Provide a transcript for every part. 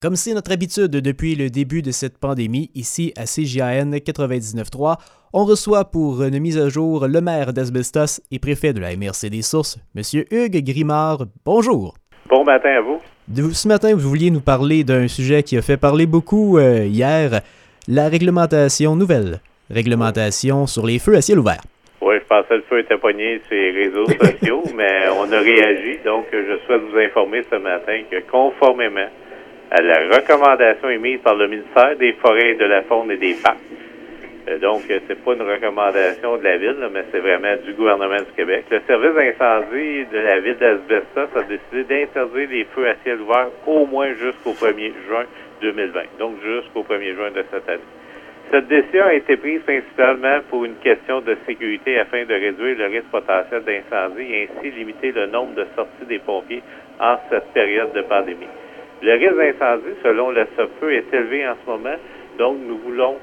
Comme c'est notre habitude depuis le début de cette pandémie, ici à CJAN 99.3, on reçoit pour une mise à jour le maire d'Asbestos et préfet de la MRC des Sources, M. Hugues Grimard. Bonjour. Bon matin à vous. Ce matin, vous vouliez nous parler d'un sujet qui a fait parler beaucoup hier, la nouvelle réglementation sur les feux à ciel ouvert. Oui, je pensais que le feu était pogné sur les réseaux sociaux, mais on a réagi. Donc, je souhaite vous informer ce matin que conformément à la recommandation émise par le ministère des Forêts, de la Faune et des Parcs, donc c'est pas une recommandation de la Ville, là, mais c'est vraiment du gouvernement du Québec. Le service d'incendie de la Ville d'Asbestos a décidé d'interdire les feux à ciel ouvert au moins jusqu'au 1er juin 2020, donc jusqu'au 1er juin de cette année. Cette décision a été prise principalement pour une question de sécurité afin de réduire le risque potentiel d'incendie et ainsi limiter le nombre de sorties des pompiers en cette période de pandémie. Le risque d'incendie, selon le SOPFEU, est élevé en ce moment, donc nous voulons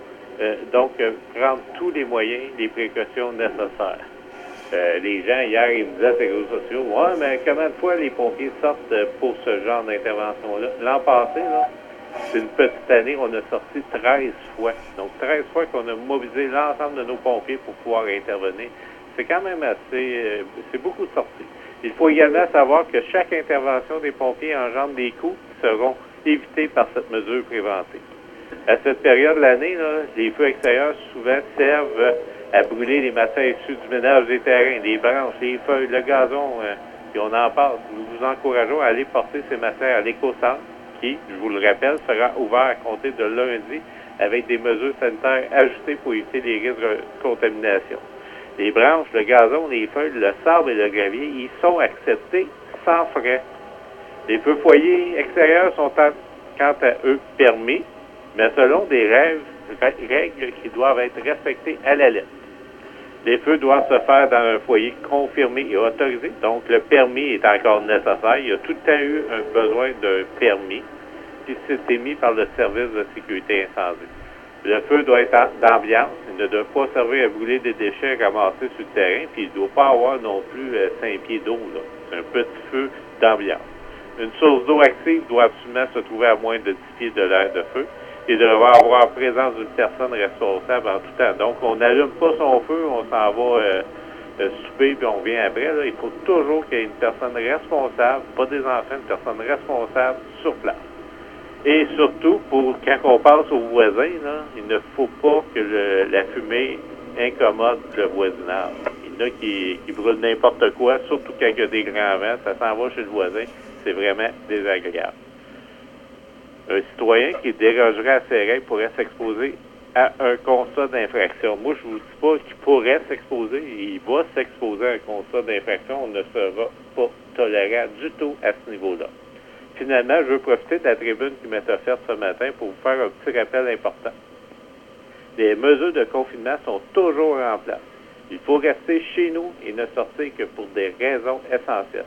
prendre tous les moyens, les précautions nécessaires. Les gens, hier, ils me disaient sur les réseaux sociaux, « Ouais, mais combien de fois les pompiers sortent pour ce genre d'intervention-là? » L'an passé, là, c'est une petite année, on a sorti 13 fois. Donc, 13 fois qu'on a mobilisé l'ensemble de nos pompiers pour pouvoir intervenir. C'est quand même assez... c'est beaucoup de sorties. Il faut également savoir que chaque intervention des pompiers engendre des coûts qui seront évités par cette mesure préventive. À cette période de l'année, là, les feux extérieurs souvent servent à brûler les matières issues du ménage des terrains, les branches, les feuilles, le gazon, puis on en passe. Nous vous encourageons à aller porter ces matières à l'éco-centre qui, je vous le rappelle, sera ouvert à compter de lundi avec des mesures sanitaires ajustées pour éviter les risques de contamination. Les branches, le gazon, les feuilles, le sable et le gravier, ils sont acceptés sans frais. Les feux foyers extérieurs sont quant à eux permis, mais selon des règles qui doivent être respectées à la lettre. Les feux doivent se faire dans un foyer confirmé et autorisé, donc le permis est encore nécessaire. Il y a tout le temps eu un besoin d'un permis, puis c'est émis par le service de sécurité incendie. Le feu doit être d'ambiance, il ne doit pas servir à brûler des déchets ramassés sur le terrain, puis il ne doit pas avoir non plus 5 pieds d'eau. C'est un petit feu d'ambiance. Une source d'eau active doit absolument se trouver à moins de 10 pieds de l'aire de feu et devra avoir présence d'une personne responsable en tout temps. Donc, on n'allume pas son feu, on s'en va souper, puis on vient après. Là. Il faut toujours qu'il y ait une personne responsable, pas des enfants, une personne responsable sur place. Et surtout, quand on passe aux voisins, là, il ne faut pas que la fumée incommode le voisinage. Il y en a qui brûlent n'importe quoi, surtout quand il y a des grands vents, ça s'en va chez le voisin, c'est vraiment désagréable. Un citoyen qui dérogerait à ces règles pourrait s'exposer à un constat d'infraction. Moi, je ne vous dis pas qu'il pourrait s'exposer, il va s'exposer à un constat d'infraction, on ne sera pas tolérant du tout à ce niveau-là. Finalement, je veux profiter de la tribune qui m'est offerte ce matin pour vous faire un petit rappel important. Les mesures de confinement sont toujours en place. Il faut rester chez nous et ne sortir que pour des raisons essentielles.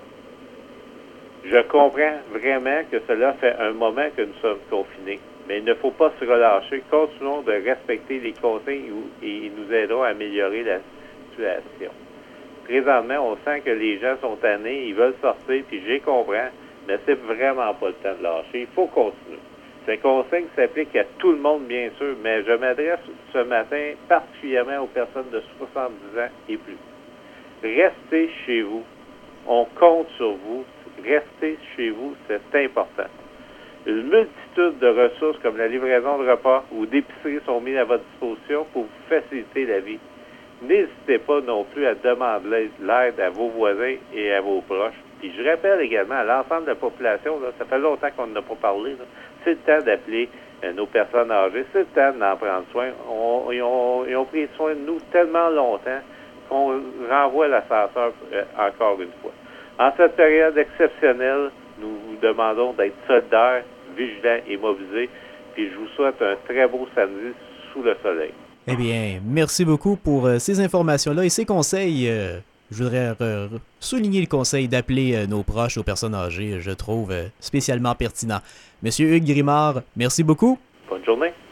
Je comprends vraiment que cela fait un moment que nous sommes confinés, mais il ne faut pas se relâcher. Continuons de respecter les consignes et ils nous aideront à améliorer la situation. Présentement, on sent que les gens sont tannés, ils veulent sortir, puis j'y comprends, mais c'est vraiment pas le temps de lâcher. Il faut continuer. Ces consignes s'appliquent à tout le monde, bien sûr, mais je m'adresse ce matin particulièrement aux personnes de 70 ans et plus. Restez chez vous. On compte sur vous. Restez chez vous, c'est important. Une multitude de ressources comme la livraison de repas ou d'épicerie sont mises à votre disposition pour vous faciliter la vie. N'hésitez pas non plus à demander l'aide à vos voisins et à vos proches. Puis je rappelle également à l'ensemble de la population, là, ça fait longtemps qu'on n'a pas parlé, là, c'est le temps d'appeler nos personnes âgées, c'est le temps d'en prendre soin. Ils ont pris soin de nous tellement longtemps qu'on renvoie l'ascenseur encore une fois. En cette période exceptionnelle, nous vous demandons d'être solidaires, vigilants et mobilisés. Puis je vous souhaite un très beau samedi sous le soleil. Eh bien, merci beaucoup pour ces informations-là et ces conseils. Je voudrais souligner le conseil d'appeler nos proches aux personnes âgées, je trouve spécialement pertinent. Monsieur Hugues Grimard, merci beaucoup. Bonne journée.